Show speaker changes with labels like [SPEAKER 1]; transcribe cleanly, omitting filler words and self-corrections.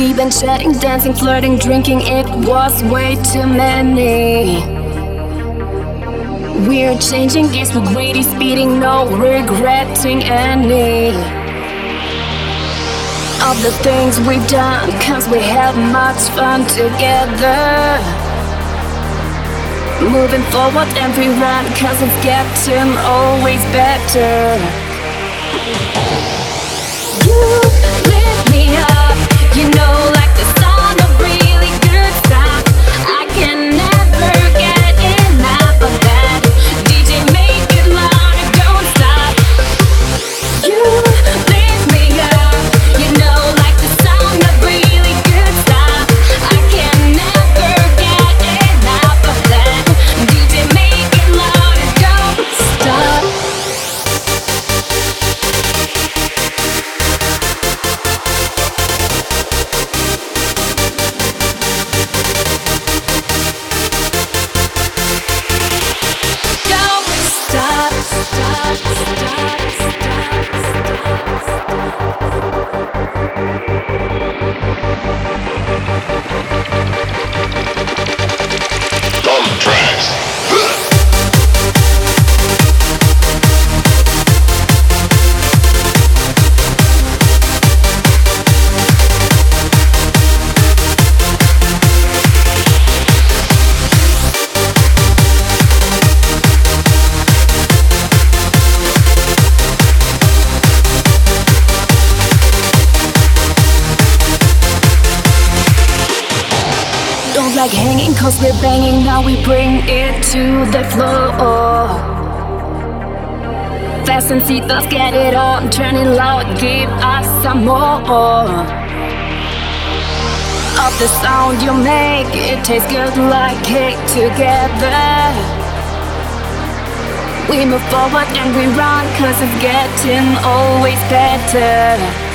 [SPEAKER 1] We've been chatting, dancing, flirting, drinking, it was way too many. We're changing gears, we're greedy, speeding, no regretting any of the things we've done, cause we have much fun together. Moving forward and we run, cause it's getting always better. You lift me up, you know, like the song of really good stuff. I can never get enough of that. DJ, make it louder, don't stop. You lift me up, you know, like the song of really good stuff. I can never get enough of that. DJ, make it louder, don't stop. Don't like hanging cause we're banging, now we bring it to the floor. Fasten seatbelts, get it on, turn it loud, give us some more of the sound you make. It tastes good like cake together. We move forward and we run, cause it's getting always better.